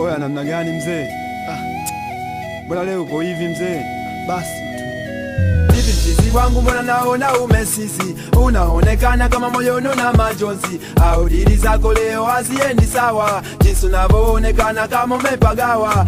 Oya, namna gani mzee? Mbona leo uko hivi mzee? Basi tu. Hivi mchizi wangu mbona naona umesisi, unaonekana kama moyoni na majonzi, au dili zako leo haziendi sawa, jinsi unavyoonekana kama umepagawa.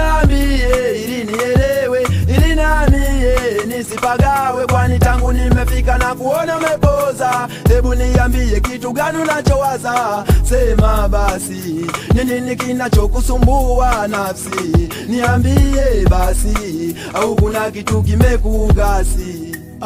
Niambie ili nielewe, ili nami nisipagawe, kwani tangu nimefika na kuona umepoza. Hebu niambie kitu gani unachowaza, sema basi, nini kinachokusumbua nafsi? Niambie basi, au kuna kitu kimekugasi?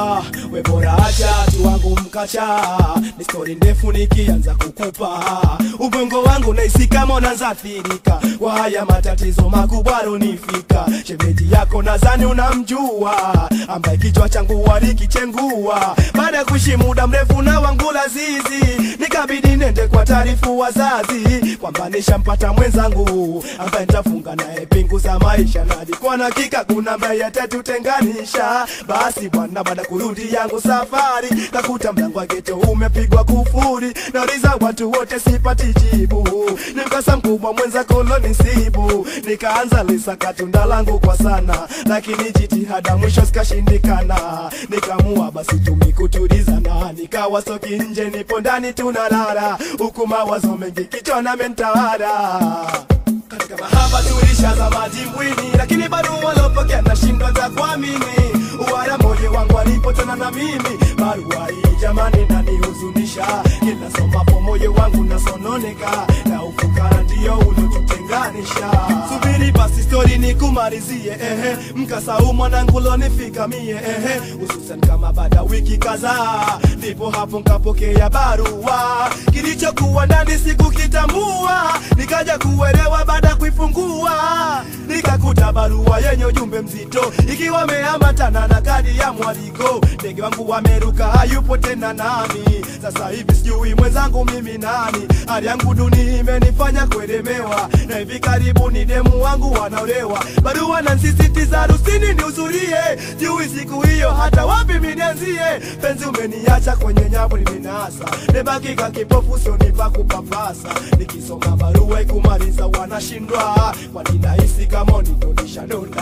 We bora acha tu wangu mkacha, ni story ndefu nikianza kukupa. Ubongo wangu naisi kama unaanza athirika kwa haya matatizo makubwa runifika. Shemeji yako nadhani unamjua, ambaye kichwa changu walikichengua. Baada kuishi muda mrefu na wangu lazizi, nikabidi nende kwa taarifu wazazi kwamba nishampata mwenzangu ambaye nitafunga naye pingu za maisha, na kwa hakika kuna ambaye atatutenganisha. Basi bwana, baada kurudi yangu safari, kakuta mlango wa ghetto umepigwa kufuri. Nauliza watu wote sipati jibu, nikasa mkubwa mwenza koloni sibu. Nikaanza lisaka tunda langu kwa sana, lakini jitihada mwisho zikashindikana. Nikamua basi tumikutulizana, nikawa soki nje nipo ndani tunalala, huku mawazo mengi kichwani mentawala. Katika mahaba tulishaza madimbwini, lakini bado walopokea nashindwa za kuamini. Uwara moyo wangu alipotana na mimi, barua hii jamani inanihuzunisha. Kila somapo moyo wangu nasononeka, na ufukara ndio ulotutenganisha. Subiri basi story nikumalizie, mkasa mwanangu lonifika mie, hususan kama baada wiki kadhaa, ndipo hapo nkapokea barua. Kilichokuwa ndani sikukitambua, nikaja kuelewa baada kuifungua. Nikakuta barua yenye ujumbe mzito, ikiwa meambatana na kadi ya mwaliko. Ndege wangu wameruka, hayupo tena nami. Sasa hivi sijui mwenzangu mimi nani. Hali yangu duni imenifanya kuelemewa, na hivi karibuni demu wangu wanaolewa. Barua nansisitiza harusini nihudhurie, sijui siku hiyo hata wapi minianzie. Penzi umeniacha kwenye nyavu nimenasa, nebakika kipofu sionipa kupapasa. Nikisoma barua ikumaliza wanashindwa, kwani nahisi kama nitonisha donda.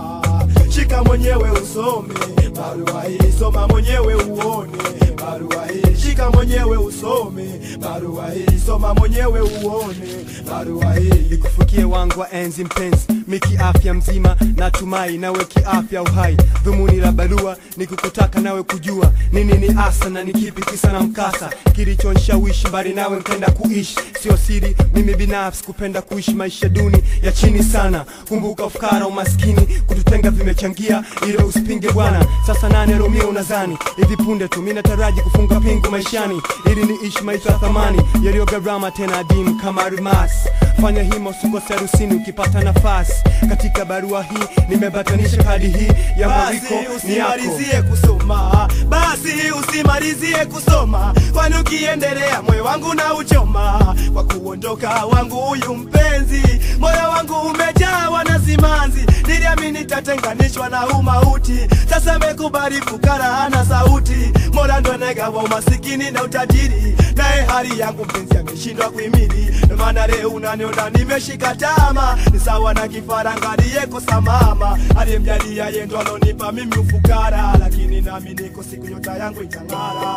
Shika mwenyewe usome barua hii, soma mwenyewe uone barua hii. Shika mwenyewe usome barua hii, soma mwenyewe uone barua hii. Nikufikie wangu wa enzi mpenzi, miki afya mzima natumai nawe kiafya uhai. Dhumuni la barua ni kukutaka nawe kujua nini ni asa na ni kipi kisa na mkasa kilichonishawishi mbali nawe mpenda kuishi. Sio siri mimi binafsi kupenda kuishi maisha duni ya chini sana. Kumbuka ufukara umaskini kututenga vimechangia, ile usipinge bwana. Sasa nane Romeo unazani hivi punde tu mimi nataraji kufunga pingu maishani, ili niishi maisha ya thamani yaliyo gharama tena adimu kama almasi. Fanya hima usikose harusini ukipata nafasi. Katika barua hii nimebatanisha kadi hii ya mwaliko ni yako. Usimalizie kusoma, basi usimalizie kusoma, kwani ukiendelea moyo wangu na uchoma. Kwa kuondoka wangu huyu mpenzi, moyo wangu umejawa na simanzi. Niliamini nitatenganishwa na umauti, sasa mekubali fukara hana sauti. Mola ndo anagawa umasikini na utajiri, naye hali yangu mpenzi ameshindwa kuhimili. Ndo maana leo unaniona nimeshika tama, ni sawa na kifaranga aliyekosa mama. Aliyemjalia yeye ndo alonipa mimi ufukara, lakini nami niko siku nyota yangu itang'ara.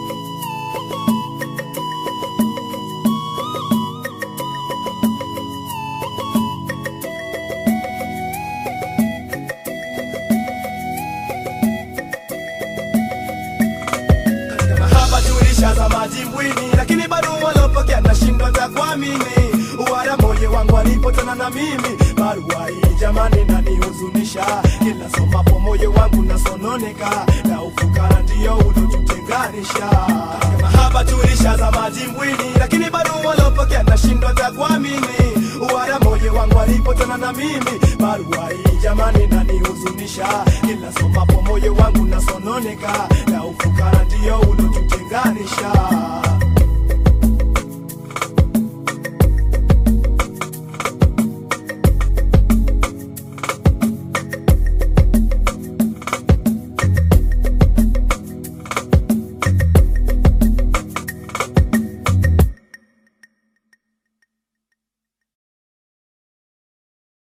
Tulishaza madimbwini, lakini bado walopokea nashindwa za kuamini. Uwara moyo wangu alipotana na mimi, barua hii jamani inanihuzunisha. Kila somapo moyo wangu nasononeka, na ufukara ndio ulotutenganisha. Katika mahaba tulishaza madimbwini, lakini bado walopokea nashindwa za kuamini. Uwara moyo wangu alipotana na mimi, barua hii jamani inanihuzunisha. Kila somapo moyo wangu nasononeka, na ufukara ndio ulotutenganisha.